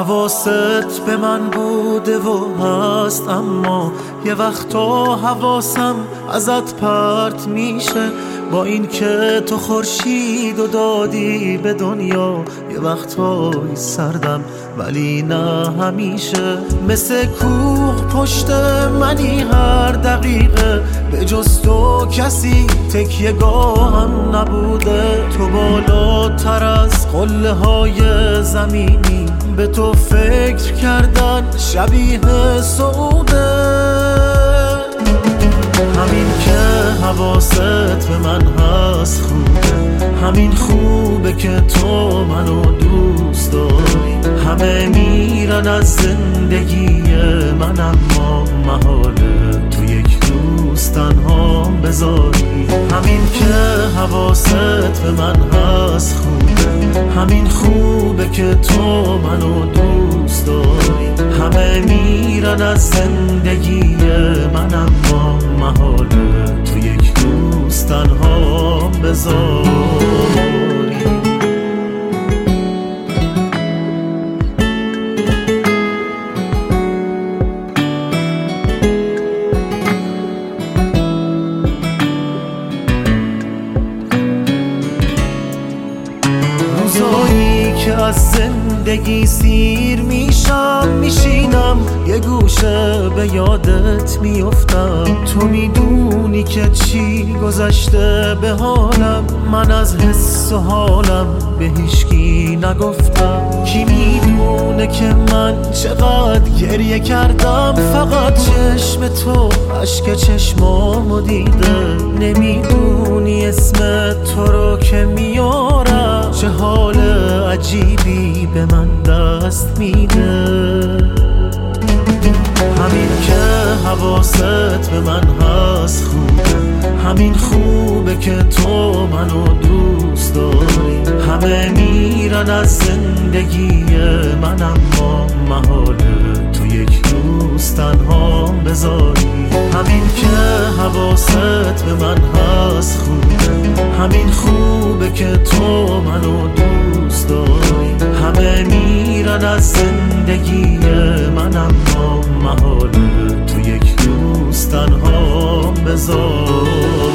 حواست به من بوده و هست، اما یه وقتا حواسم ازت پرت میشه. با این که تو خورشید و دادی به دنیا، یه وقتایی سردم ولی نه همیشه. مثل کوه پشت منی هر دقیقه، به جز تو کسی تکیه گاهم نبوده. تو بالاتر از قله های زمینی، به تو فکر کردن شبیه سعوده. همین که حواست به من هست خوبه، همین خوبه که تو منو دوست داری. همه میرن از زندگی من، اما محاله تو یک روز تنها بذاری. همین که حواست به من هست خوبه، همین خوبه که تو منو دوست داری. همه میرن از زندگی من، اما محاله تو یک روز تنها بذاری. روزایی که از زندگی سیر میشم، میشینم یه گوشه به یادت میافتم. تو میدونی که چی گذشته به حالم، من از حس و حالم به هیچکی نگفتم. کی میدونه که من چقدر گریه کردم، فقط چشم تو اشک چشمامو دیده. نمیدونی اسم تو رو که میارم، چه حال عجیبی به من دست میده. همین که حواست به من هست خوبه، همین خوبه که تو منو دوست داری. همه میرن از زندگی من، اما محاله تو یک روز تنها بذاری. همین که حواست به من هست خوبه، همین خوبه که تو منو دوست داری. همه میرن از زندگی من، اما محاله تو یک روز تنها بذاری.